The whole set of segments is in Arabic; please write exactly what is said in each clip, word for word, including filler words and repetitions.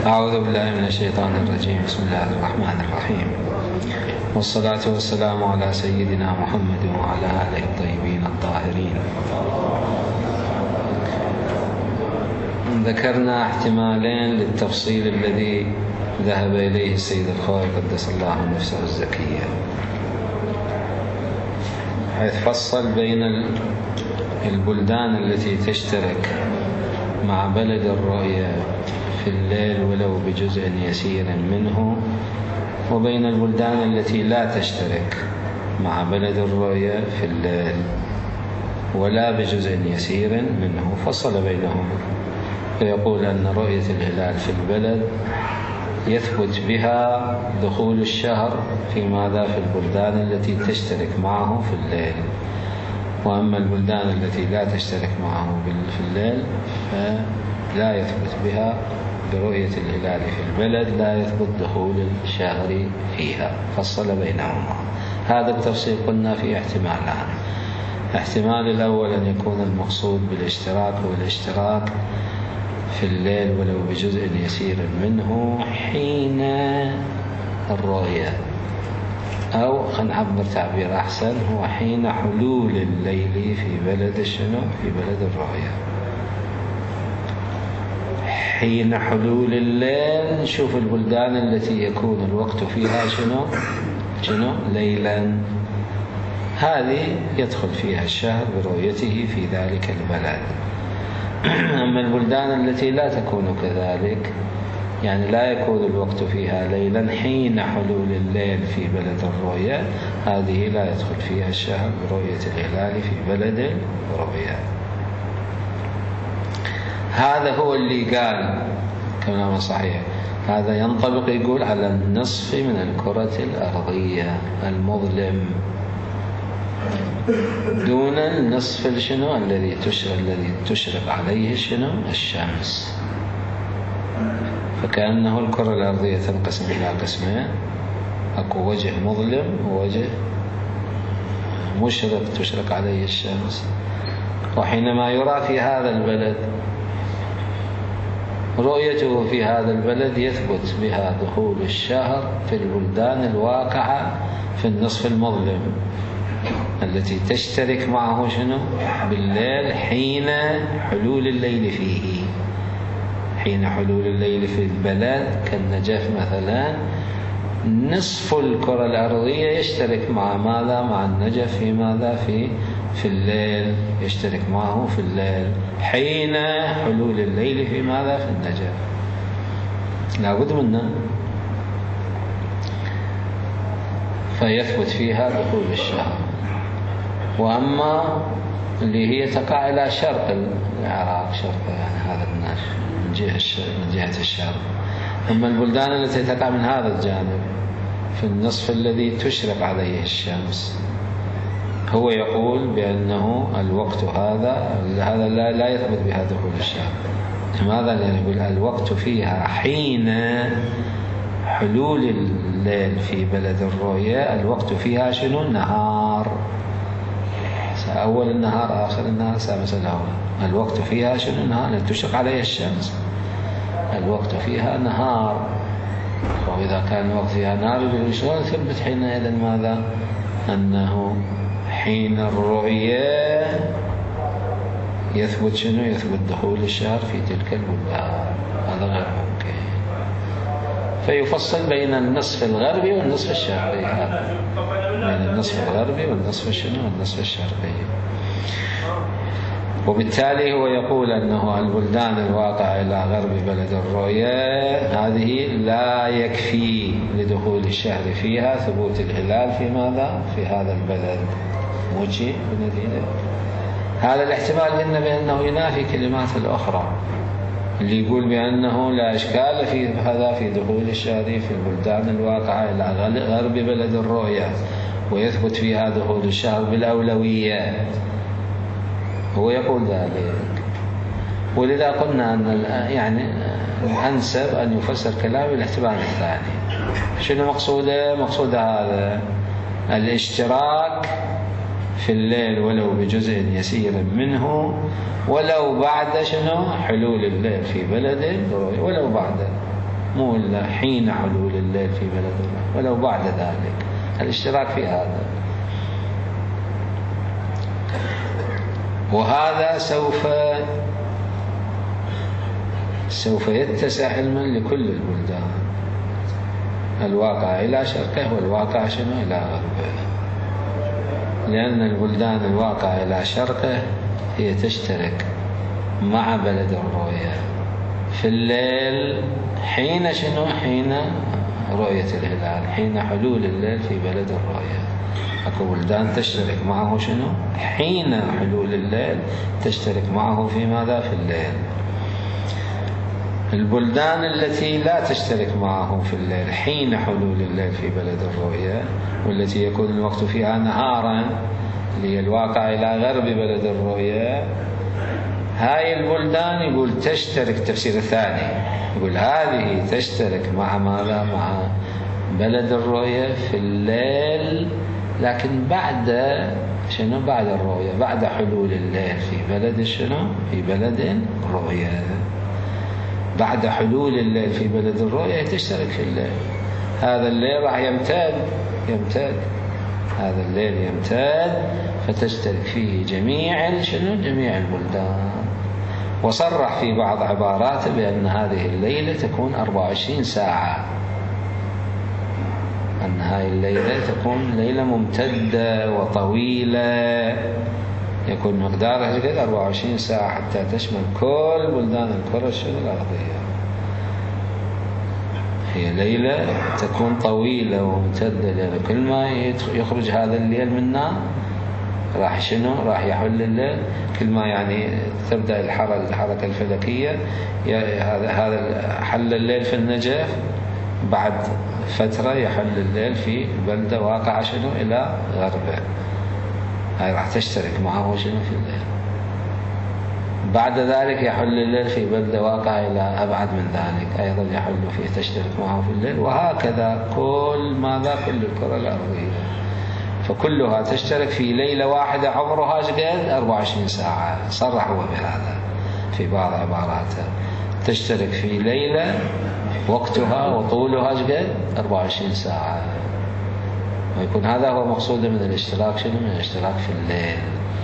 أعوذ بالله من الشيطان الرجيم. بسم الله الرحمن الرحيم، والصلاة والسلام على سيدنا محمد وعلى آله الطيبين الطاهرين. ذكرنا احتمالين للتفصيل الذي ذهب إليه السيد الخوئي قدس الله نفسه الزكية، حيث فصل بين البلدان التي تشترك مع بلد الرؤية في الليل ولو بجزء يسير منه، وبين البلدان التي لا تشترك مع بلد الرؤية في الليل ولا بجزء يسير منه، فصل بينهم فيقول أن رؤية الهلال في البلد يثبت بها دخول الشهر في ماذا في البلدان التي تشترك معه في الليل، وأما البلدان التي لا تشترك معه في الليل فلا يثبت بها برؤية الهلال في البلد، لا يثبت دخول الشهر فيها. فصل بينهما. هذا التفصيل قلنا في احتمالان. احتمال الأول أن يكون المقصود بالاشتراك هو الاشتراك في الليل ولو بجزء يسير منه حين الرؤية، أو خلينا نعبر تعبير أحسن، هو حين حلول الليل في بلد شنو؟ في بلد الرؤية. حين حلول الليل نشوف البلدان التي يكون الوقت فيها شنو؟ شنو؟ ليلا، هذه يدخل فيها الشهر برؤيته في ذلك البلد. أما البلدان التي لا تكون كذلك، يعني لا يكون الوقت فيها ليلا حين حلول الليل في بلد الرؤية، هذه لا يدخل فيها الشهر برؤية الهلال في بلد الرؤية. هذا هو اللي قال كلام صحيح. هذا ينطبق يقول على النصف من الكرة الأرضية المظلم، دون النصف شنو الذي تشرق الذي تشرق عليه شنو الشمس. فكأنه الكرة الأرضية تنقسم إلى قسمين، أكو وجه مظلم ووجه مشرق تشرق عليه الشمس. وحينما يرى في هذا البلد رؤيته في هذا البلد يثبت بها دخول الشهر في البلدان الواقعة في النصف المظلم التي تشترك معه شنو بالليل حين حلول الليل فيه. حين حلول الليل في البلد كالنجف مثلا، نصف الكرة الأرضية يشترك مع ماذا؟ مع النجف في ماذا؟ في في الليل، يشترك معه في الليل حين حلول الليل في ماذا؟ في النجف. لابد منه، فيثبت فيها دخول الشهر. وأما اللي هي تقع إلى شرق العراق، شرق يعني هذا الناس من جهة من جهة الشرق. أما البلدان التي تقع من هذا الجانب في النصف الذي تشرق عليه الشمس، هو يقول بأنه الوقت هذا هذا لا, لا يثبت بها دخول الشهر. لماذا؟ لأنه يقول الوقت فيها حين حلول الليل في بلد الرؤية، الوقت فيها شنو؟ النهار، أول النهار آخر النهار سامس الهواء. الوقت فيها شنو؟ النهار، لأن تشرق عليه الشمس، الوقت فيها نهار. وإذا كان الوقت فيها نهار شلون ثبت حينئذ ماذا؟ أنه حين الرؤية يثبت شنو؟ يثبت دخول الشهر في تلك البلدان. هذا غير ممكن. فيفصل بين النصف الغربي والنصف الشرقي، هذا بين النصف الغربي والنصف شنو؟ والنصف الشرقي. وبالتالي هو يقول أنه البلدان الواقعة إلى غرب بلد الرؤية هذه لا يكفي لدخول الشهر فيها ثبوت الهلال في ماذا؟ في هذا البلد. موجه بنتيجة هذا الاحتمال قلنا بأنه ينافي كلمات الأخرى اللي يقول بأنه لا إشكال في هذا في دخول الشهر في البلدان الواقعة إلى غرب بلد الرؤية، ويثبت فيها دخول الشهر بالأولوية. هو يقول ذلك، ولذا قلنا أن يعني الأنسب أن يفسر كلامه بالاحتمال الثاني. شنو مقصوده؟ مقصود هذا الاشتراك في الليل ولو بجزء يسير منه، ولو بعد شنو؟ حلول الليل في بلد، ولو بعد مو إلا حين حلول الليل في بلد الرؤيا ولو بعد ذلك، الاشتراك في هذا. وهذا سوف سوف يتسع علما لكل البلدان، الواقع إلى شرقه والواقع شنو إلى غربه، لأن البلدان الواقع إلى شرقه هي تشترك مع بلد الرؤيا في الليل حين شنو حين رؤية الهلال، حين حلول الليل في بلد الرؤيا. أكو بلدان تشترك معه شنو حين حلول الليل، تشترك معه في ماذا في الليل. البلدان التي لا تشترك معه في الليل حين حلول الليل في بلد الرؤيا، والتي يكون الوقت فيها نهارا، اللي هي الواقع إلى غرب بلد الرؤيا، هاي البلدان يقول تشترك، تفسير الثاني يقول هذه تشترك مع ماذا مع بلد الرؤيا في الليل، لكن بعد شنو بعد الرؤيا، بعد حلول الليل في بلد شنو في بلد الرؤيا. بعد حلول الليل في بلد الرؤيا تشترك في الليل، هذا الليل راح يمتد يمتد هذا الليل يمتد فتشترك فيه جميع شنو جميع البلدان. وصرح في بعض عباراته بأن هذه الليلة تكون أربعة وعشرين ساعة، أن هذه الليلة تكون ليلة ممتدة وطويلة، يكون مقدارها كده أربعة وعشرين ساعة حتى تشمل كل بلدان الكرة الأرضية. هي ليلة تكون طويلة وممتدة، لأن كل ما يخرج هذا الليل منا راح شنو راح يحل الليل، كل ما يعني تبدأ الحركة الفلكية، هذا هذا حل الليل في النجف، بعد فترة يحل الليل في بلدة واقعة شنو إلى غربه، هاي راح تشترك معه شنو في الليل. بعد ذلك يحل الليل في بلدة واقعة إلى أبعد من ذلك، أيضا يحل فيه تشترك معه في الليل، وهكذا كل ماذا كل الكرة الأرضية، فكلها تشترك في ليلة واحدة عمرها قد أربعة وعشرين ساعة. صرح هو بهذا في بعض عباراته، تشترك في ليلة وقتها وطولها قد أربعة وعشرين ساعة، ويكون هذا هو مقصوده من الاشتراك شنو من الاشتراك في الليل،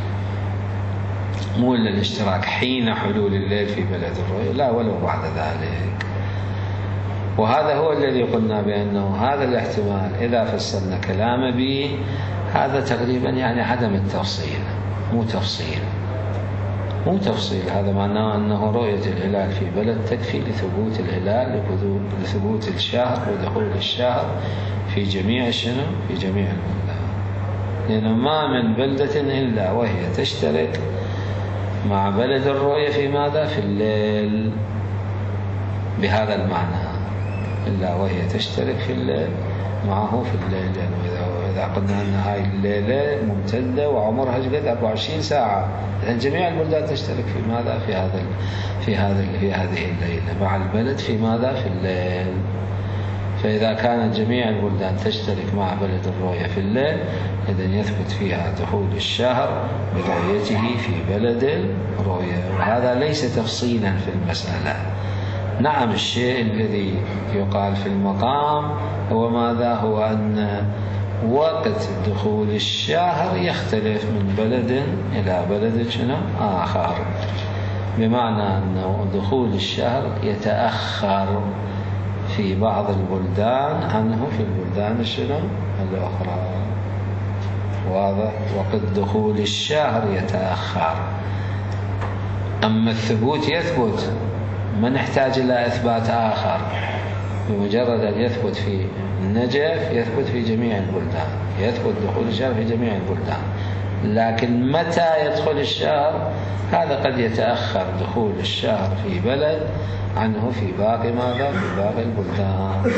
مو إلا الاشتراك حين حلول الليل في بلد الرؤيا، لا ولو بعد ذلك. وهذا هو الذي قلنا بأنه هذا الاحتمال إذا فصلنا كلام به، هذا تقريبا يعني عدم التفصيل، مو تفصيل مو تفصيل هذا معناه أنه رؤية الهلال في بلد تكفي لثبوت الهلال، لثبوت الشهر ودخول الشهر في جميع شنو في جميع البلدان، لأنه ما من بلدة إلا وهي تشترك مع بلد الرؤية في ماذا في الليل بهذا المعنى، إلا وهي تشترك في الليل معه في الليل، لأنه إذا إذا قلنا أن هاي الليلة ممتدة وعمرها قد أربعة وعشرين ساعة، لأن جميع البلدان تشترك في ماذا في هذا في هذا في هذه الليلة مع البلد في ماذا في الليل. فإذا كانت جميع البلدان تشترك مع بلد الرؤيا في الليل، إذن يثبت فيها دخول الشهر برؤيته في بلد الرؤيا، وهذا ليس تفصيلا في المسألة. نعم الشيء الذي يقال في المقام هو ماذا هو أن وقت دخول الشهر يختلف من بلد إلى بلد شنو آخر، بمعنى أن دخول الشهر يتأخر في بعض البلدان عنه في البلدان شنو الأخرى، واضح. وقت دخول الشهر يتأخر، أما الثبوت يثبت، ما نحتاج إلى إثبات آخر، بمجرد أن يثبت في النجف يثبت في جميع البلدان، يثبت دخول الشهر في جميع البلدان. لكن متى يدخل الشهر هذا قد يتأخر دخول الشهر في بلد عنه في باقي ماذا في باقي البلدان،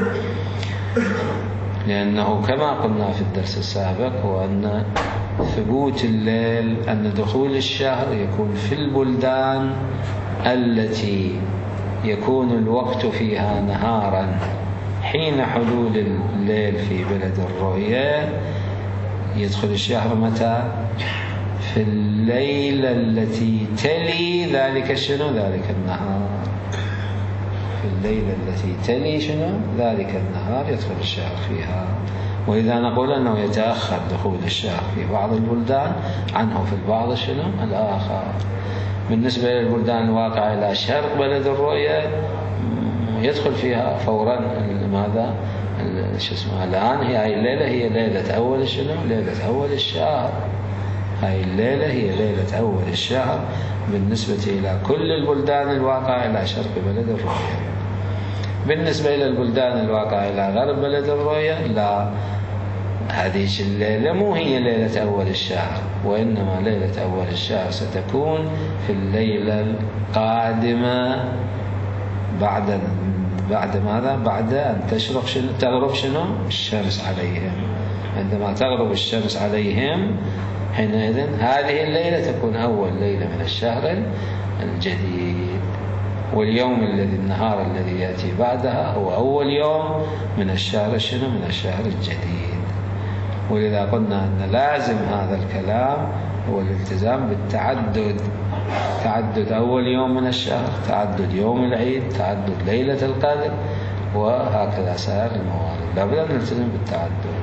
لأنه كما قلنا في الدرس السابق هو أن ثبوت الليل أن دخول الشهر يكون في البلدان التي يكون الوقت فيها نهارا حين حلول الليل في بلد الرؤيا، يدخل الشهر متى في الليلة التي تلي ذلك شنو ذلك النهار، في الليلة التي تلي شنو ذلك النهار يدخل الشهر فيها. ولذا نقول أنه يتأخر دخول الشهر في بعض البلدان عنه في البعض شنو الآخر. بالنسبة للبلدان الواقعة إلى شرق بلد الرؤية يدخل فيها فورا ماذا شو اسمه الآن هي هاي الليلة هي ليلة أول شنو ليلة أول الشهر. هاي الليلة هي ليلة أول الشهر بالنسبة إلى كل البلدان الواقعة إلى شرق بلد الرؤية. بالنسبة إلى البلدان الواقعة إلى غرب بلد الرؤية لا، هذه الليلة مو هي ليلة أول الشهر، وإنما ليلة أول الشهر ستكون في الليلة القادمة بعد بعد ماذا؟ بعد أن تشرق شنو؟ تغرب شنو؟ الشمس عليهم. عندما تغرب الشمس عليهم حينئذ هذه الليلة تكون أول ليلة من الشهر الجديد، واليوم الذي النهار الذي يأتي بعدها هو أول يوم من الشهر شنو؟ من الشهر الجديد. ولذا قلنا أن لازم هذا الكلام هو الالتزام بالتعدد، تعدد أول يوم من الشهر، تعدد يوم العيد، تعدد ليلة القدر، وهكذا سائر الموارد. لابد أن نلتزم بالتعدد.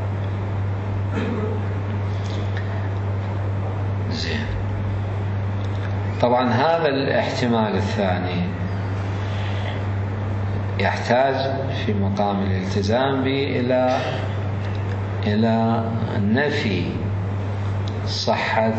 زين. طبعا هذا الاحتمال الثاني يحتاج في مقام الالتزام به إلى إلى نفي صحة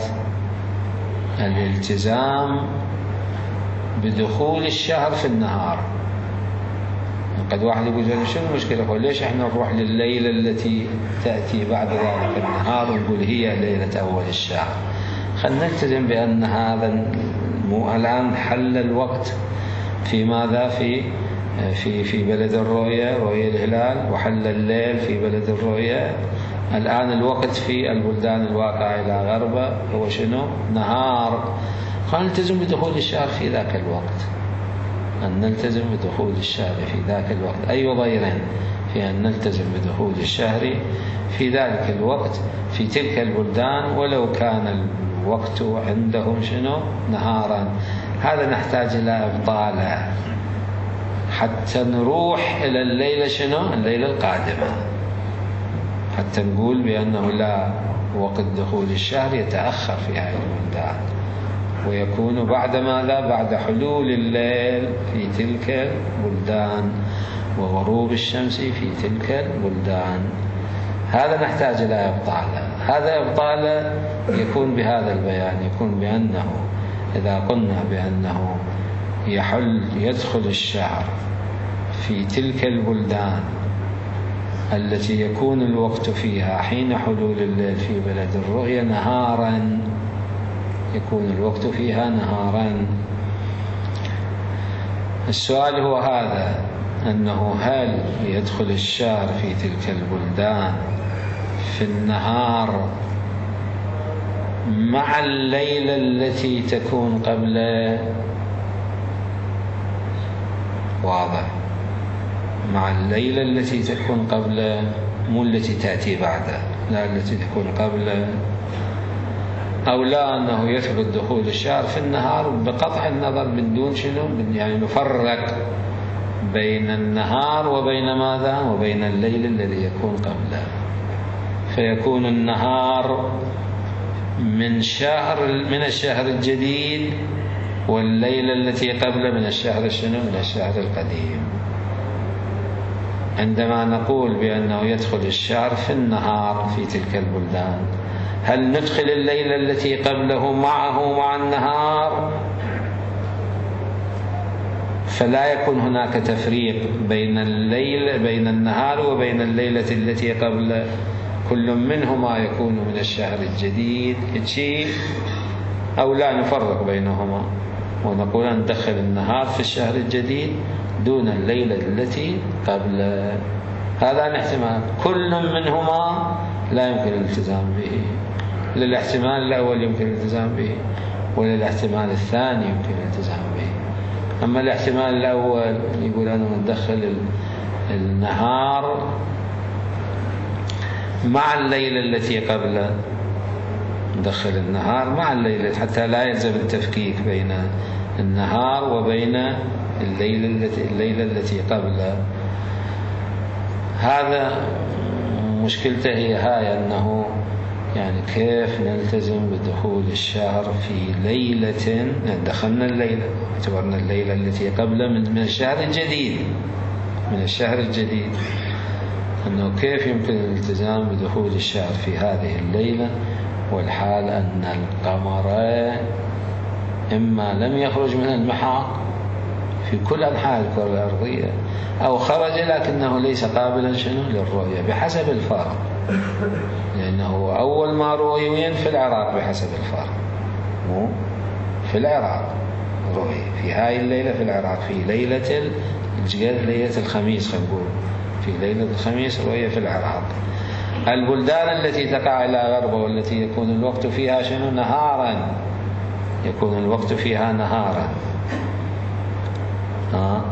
الالتزام بدخول الشهر في النهار. قد واحد يقول شنو المشكلة؟ يقول ليش احنا نروح لليلة التي تأتي بعد ذلك النهار ونقول هي ليلة أول الشهر؟ خلينا نلتزم بأن هذا مو الآن حل الوقت في ماذا؟ في في في بلد الرؤية، رؤية الهلال، وحل الليل في بلد الرؤية. الآن الوقت في البلدان الواقعة إلى غربه هو شنو؟ نهار. خلينا نلتزم بدخول الشهر في ذاك الوقت، أن نلتزم بدخول الشهر في ذاك الوقت. أي ضير في أن نلتزم بدخول الشهر في ذلك الوقت في تلك البلدان ولو كان الوقت عندهم شنو؟ نهارا. هذا نحتاج إلى إبطاله حتى نروح إلى الليلة شنو؟ الليلة القادمة، حتى نقول بأنه لا، وقت دخول الشهر يتأخر في هذه البلدان ويكون بعد ماذا؟ بعد حلول الليل في تلك البلدان وغروب الشمس في تلك البلدان. هذا نحتاج إلى إبطاله. هذا إبطاله يكون بهذا البيان، يكون بأنه إذا قلنا بأنه يحل يدخل الشهر في تلك البلدان التي يكون الوقت فيها حين حلول الليل في بلد الرؤية نهارا، يكون الوقت فيها نهارا. السؤال هو هذا، أنه هل يدخل الشهر في تلك البلدان في النهار مع الليلة التي تكون قبل؟ واضح، مع الليلة التي تكون قبل، مو التي تأتي بعده، لا التي تكون قبل. أو لا أنه يثبت دخول الشهر في النهار بقطع النظر من دون شنو؟ يعني نفرق بين النهار وبين ماذا؟ وبين الليل الذي يكون قبله، فيكون النهار من شهر من الشهر الجديد والليلة التي قبله من الشهر شنو؟ من الشهر القديم. عندما نقول بأنه يدخل الشهر في النهار في تلك البلدان، هل ندخل الليلة التي قبله معه مع النهار؟ فلا يكون هناك تفريق بين الليل بين النهار وبين الليلة التي قبل، كل منهما يكون من الشهر الجديد شيء، أو لا نفرق بينهما ونقول أن ندخل النهار في الشهر الجديد دون الليلة التي قبل. هذا الاحتمال كل منهما لا يمكن الالتزام به. للاحتمال الأول يمكن الالتزام به، وللاحتمال الثاني يمكن الالتزام به. أما الاحتمال الأول يقول أنا ندخل النهار مع الليلة التي قبل، ندخل النهار مع الليلة حتى لا يلزم التفكيك بين النهار وبين الليلة التي, الليلة التي قبله. هذا مشكلته هي هاي، أنه يعني كيف نلتزم بدخول الشهر في ليلة، دخلنا الليلة اعتبرنا الليلة التي قبله من الشهر الجديد من الشهر الجديد أنه كيف يمكن الالتزام بدخول الشهر في هذه الليلة، والحال أن القمر إما لم يخرج من المحاق في كل أنحاء الكرة الأرضية، أو خرج لكنه ليس قابلا شنو للرؤية بحسب الفرق، لأنه أول ما رؤي وين؟ في العراق بحسب الفرق، مو في العراق رؤي في هاي الليلة في العراق، في ليلة ليلة الخميس، خلينا نقول في ليلة الخميس رؤية في العراق. البلدان التي تقع إلى غربه والتي يكون الوقت فيها شنو نهارا، يكون الوقت فيها نهارا. ها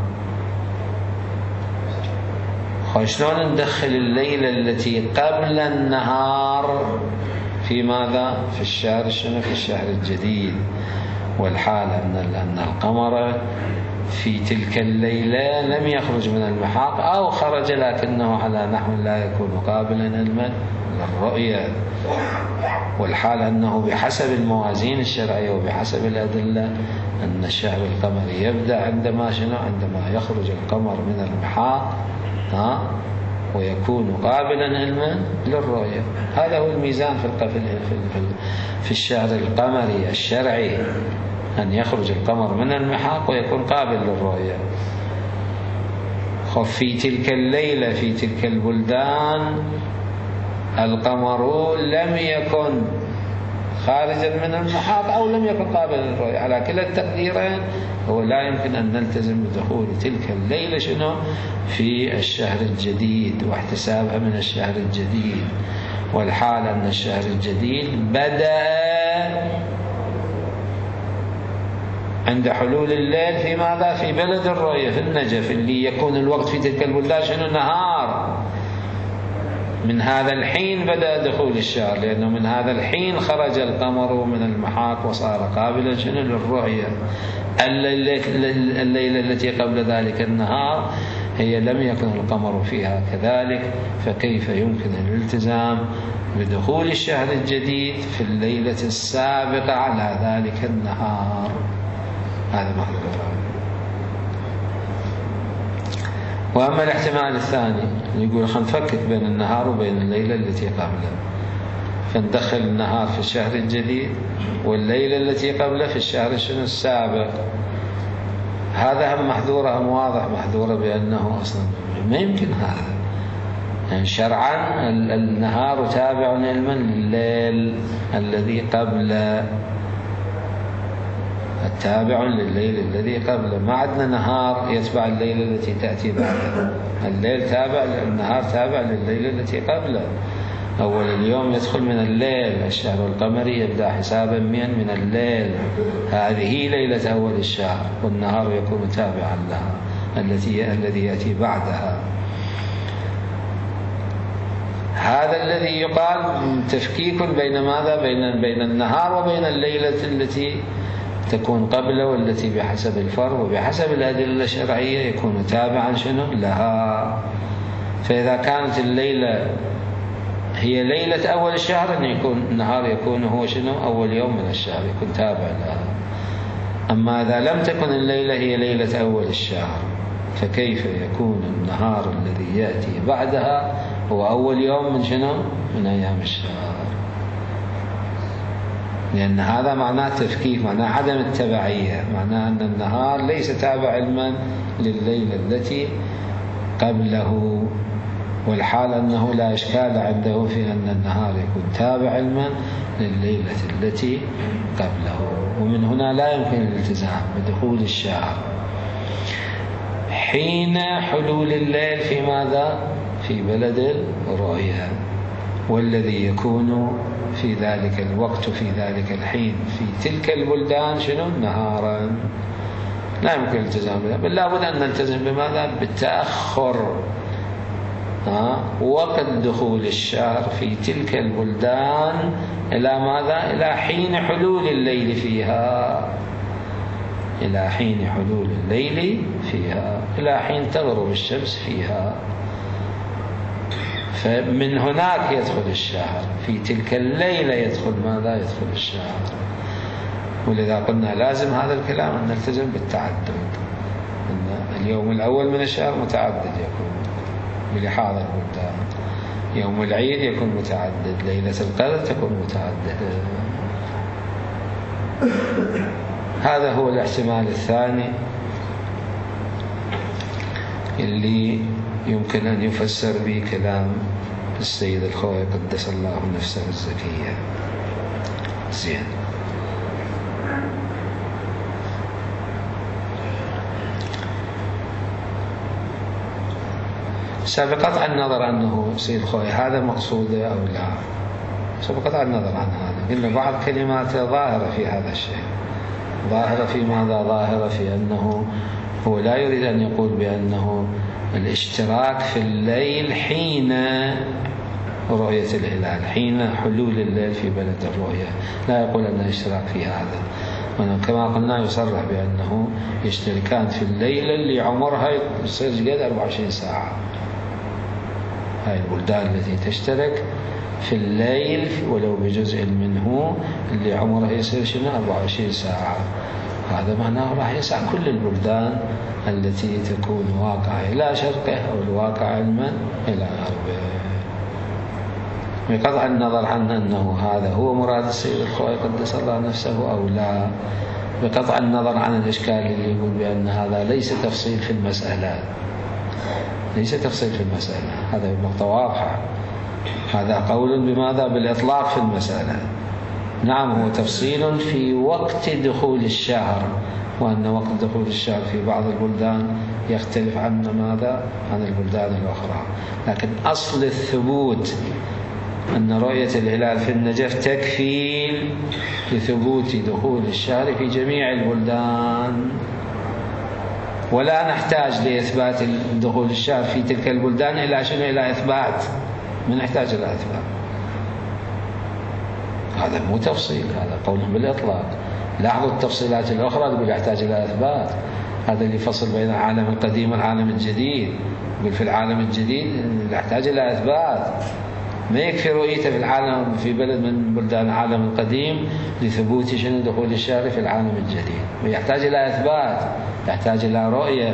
شلون ندخل الليلة التي قبل النهار في ماذا؟ في الشهر شنو؟ في الشهر الجديد. والحال أن أن القمر في تلك الليلة لم يخرج من المحاق، أو خرج لكنه على نحو لا يكون قابلا للرؤية. والحال أنه بحسب الموازين الشرعية وبحسب الأدلة أن الشهر القمري يبدأ عندما شنو؟ عندما يخرج القمر من المحاق ها ويكون قابلا علما للرؤية. هذا هو الميزان في في في الشهر القمري الشرعي، أن يخرج القمر من المحاق ويكون قابل للرؤية. في تلك الليلة في تلك البلدان القمر لم يكن خارجا من المحاق أو لم يكن قابلا للرؤية. على كلا التقديرين هو لا يمكن أن نلتزم بدخول تلك الليلة شنو في الشهر الجديد واحتسابها من الشهر الجديد. والحال أن الشهر الجديد بدأ عند حلول الليل في ماذا؟ في بلد الرؤية في النجف، اللي يكون الوقت في تلك البلدان شنو نهار. من هذا الحين بدأ دخول الشهر، لأنه من هذا الحين خرج القمر من المحاق وصار قابلا شنو للرؤية. الليلة التي قبل ذلك النهار هي لم يكن القمر فيها كذلك، فكيف يمكن الالتزام بدخول الشهر الجديد في الليلة السابقة على ذلك النهار؟ هذا محذور. وأما الاحتمال الثاني يقول خلينا نفكك بين النهار وبين الليلة التي قبله، فندخل النهار في الشهر الجديد والليلة التي قبله في الشهر شنو السابق. هذا هم محذورة، هم واضح محذورة بأنه أصلا ما يمكن هذا. يعني شرعا النهار تابع علما لليل الذي قبله، التابع لليل الذي قبله. ما عندنا نهار يتبع الليلة التي تأتي بعده، الليل تابع النهار تابع لليلة التي قبله. أول اليوم يدخل من الليل، الشهر القمري يبدأ حسابا من من الليل، هذه ليلة أول الشهر، والنهار يكون تابعا لها التي الذي يأتي بعدها. هذا الذي يقال تفكيك بين ماذا؟ بين بين النهار وبين الليلة التي تكون قبله والتي بحسب الفرض وبحسب الأدلة الشرعية يكون تابعا شنو لها. فإذا كانت الليلة هي ليلة أول الشهر أن يكون النهار يكون هو شنو أول يوم من الشهر، يكون تابع لها. أما إذا لم تكن الليلة هي ليلة أول الشهر، فكيف يكون النهار الذي يأتي بعدها هو أول يوم من شنو من أيام الشهر؟ لأن هذا معناه تفكيك، معناه عدم التبعية، معناه أن النهار ليس تابع علما لليلة التي قبله. والحال أنه لا إشكال عنده في أن النهار يكون تابع علما لليلة التي قبله. ومن هنا لا يمكن الالتزام بدخول الشهر حين حلول الليل في ماذا؟ في بلد الرؤيا، والذي يكون في ذلك الوقت في ذلك الحين في تلك البلدان شنو نهارا. لا يمكن الالتزام بها، بل لابد أن نلتزم بماذا؟ بالتأخر ها وقت دخول الشهر في تلك البلدان إلى ماذا؟ إلى حين حلول الليل فيها، إلى حين حلول الليل فيها إلى حين تغرب الشمس فيها، فمن هناك يدخل الشهر، في تلك الليلة يدخل ماذا؟ يدخل الشهر. ولذا قلنا لازم هذا الكلام أن نلتزم بالتعدد، أن اليوم الأول من الشهر متعدد يكون بلحاظ البلدان، يوم العيد يكون متعدد، ليلة القدر تكون متعددة. هذا هو الاحتمال الثاني اللي يمكن أن يفسر به كلام السيد الخوئي قدس الله نفسه الزكية. زين، سبقت عن النظر أنه سيد الخوئي هذا مقصوده أو لا، سبقت عن النظر عن هذا. قلنا بعض كلماته ظاهرة في هذا الشيء، ظاهرة في ماذا؟ ظاهرة في أنه هو لا يريد أن يقول بأنه الاشتراك في الليل حين رؤية الهلال، حين حلول الليل في بلد الرؤية، لا يقول أن الاشتراك في هذا. كما قلنا يصرح بأنه يشتركان في الليلة اللي عمرها يصير قد أربعة وعشرين ساعة. هاي البلدان التي تشترك في الليل ولو بجزء منه اللي عمره يصير شنو؟ أربعة وعشرين ساعة. هذا معناه راح يسع كل البلدان التي تكون واقعة إلى شرقه أو الواقع علما إلى غربه، بقطع النظر عن أنه هذا هو مراد السيد الخوئي قدس الله نفسه أو لا، بقطع النظر عن الإشكال اللي يقول بأن هذا ليس تفصيل في المسألة، ليس تفصيل في المسألة، هذا نقطة واضحة. هذا قول بماذا؟ بالإطلاق في المسألة. نعم هو تفصيل في وقت دخول الشهر، وأن وقت دخول الشهر في بعض البلدان يختلف عن ماذا؟ عن البلدان الأخرى، لكن أصل الثبوت أن رؤية الهلال في النجف تكفي لثبوت دخول الشهر في جميع البلدان، ولا نحتاج لإثبات دخول الشهر في تلك البلدان إلى شنو؟ إلى إثبات، ما نحتاج إلى إثبات. هذا مو تفصيل، هذا قول بالإطلاق. لاحظوا التفصيلات الأخرى تقول يحتاج إلى إثبات، هذا اللي يفصل بين العالم القديم والعالم الجديد، يقول في العالم الجديد يحتاج إلى إثبات، ما يكفي رؤيته في العالم في بلد من بلدان العالم القديم لثبوت شنو؟ دخول الشهر في العالم الجديد، ويحتاج إلى إثبات، يحتاج إلى رؤية.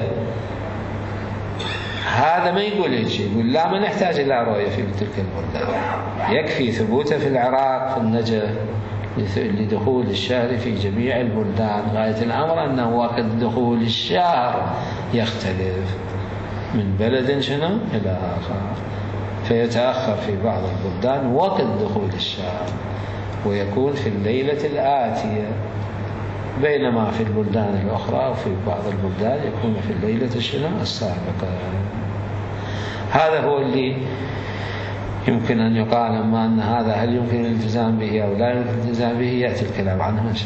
هذا ما يقول هيك، يقول لا ما نحتاج إلى رؤية في تلك البلدان، يكفي ثبوته في العراق في النجف لدخول الشهر في جميع البلدان. غاية الأمر أنه وقت دخول الشهر يختلف من بلد شنو إلى آخر، فيتأخر في بعض البلدان وقت دخول الشهر ويكون في الليلة الآتية، بينما في البلدان الأخرى وفي بعض البلدان يكون في الليلة شنو؟ السابقة. هذا هو اللي يمكن أن يقال. أما أن هذا هل يمكن الالتزام به أو لا يمكن الالتزام به يأتي الكلام عنه إن شاء